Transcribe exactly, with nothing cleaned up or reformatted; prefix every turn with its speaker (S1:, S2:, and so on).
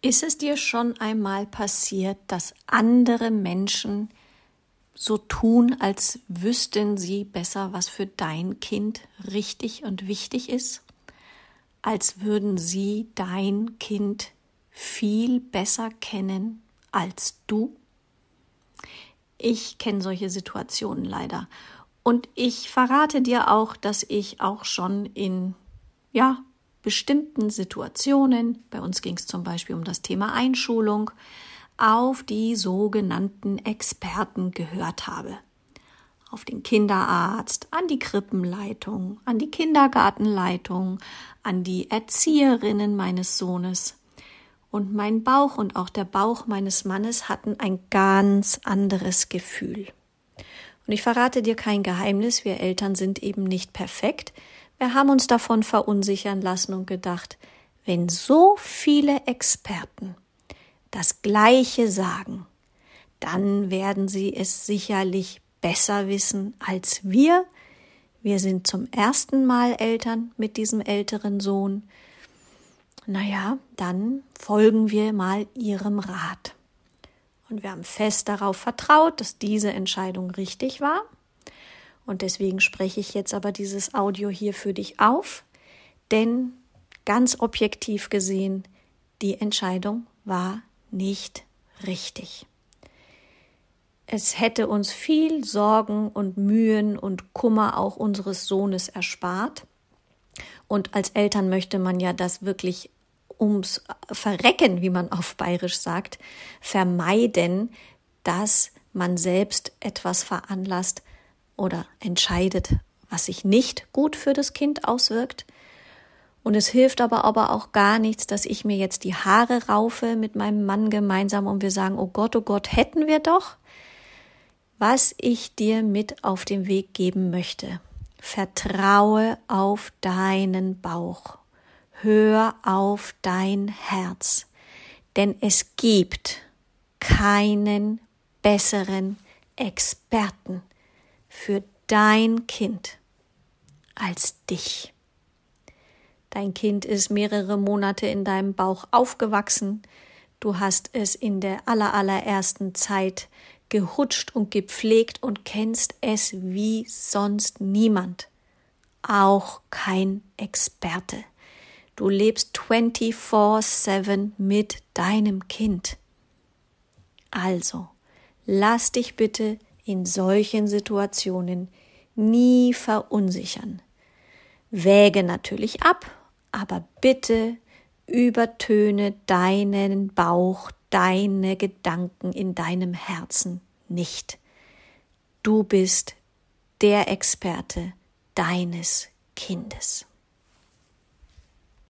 S1: Ist es dir schon einmal passiert, dass andere Menschen so tun, als wüssten sie besser, was für dein Kind richtig und wichtig ist? Als würden sie dein Kind viel besser kennen als du? Ich kenne solche Situationen leider. Und ich verrate dir auch, dass ich auch schon in, ja, bestimmten Situationen, bei uns ging es zum Beispiel um das Thema Einschulung, auf die sogenannten Experten gehört habe. Auf den Kinderarzt, an die Krippenleitung, an die Kindergartenleitung, an die Erzieherinnen meines Sohnes. Und mein Bauch und auch der Bauch meines Mannes hatten ein ganz anderes Gefühl. Und ich verrate dir kein Geheimnis, wir Eltern sind eben nicht perfekt. Wir haben uns davon verunsichern lassen und gedacht, wenn so viele Experten das Gleiche sagen, dann werden sie es sicherlich besser wissen als wir. Wir sind zum ersten Mal Eltern mit diesem älteren Sohn. Naja, dann folgen wir mal ihrem Rat. Und wir haben fest darauf vertraut, dass diese Entscheidung richtig war. Und deswegen spreche ich jetzt aber dieses Audio hier für dich auf, denn ganz objektiv gesehen, die Entscheidung war nicht richtig. Es hätte uns viel Sorgen und Mühen und Kummer auch unseres Sohnes erspart. Und als Eltern möchte man ja das wirklich ums Verrecken, wie man auf Bayerisch sagt, vermeiden, dass man selbst etwas veranlasst oder entscheidet, was sich nicht gut für das Kind auswirkt. Und es hilft aber, aber auch gar nichts, dass ich mir jetzt die Haare raufe mit meinem Mann gemeinsam und wir sagen, oh Gott, oh Gott, hätten wir doch. Was ich dir mit auf den Weg geben möchte, vertraue auf deinen Bauch. Hör auf dein Herz, denn es gibt keinen besseren Experten für dein Kind als dich. Dein Kind ist mehrere Monate in deinem Bauch aufgewachsen. Du hast es in der aller, allerersten Zeit gehutscht und gepflegt und kennst es wie sonst niemand. Auch kein Experte. Du lebst vierundzwanzig sieben mit deinem Kind. Also, lass dich bitte in solchen Situationen nie verunsichern. Wäge natürlich ab, aber bitte übertöne deinen Bauch, deine Gedanken in deinem Herzen nicht. Du bist der Experte deines Kindes.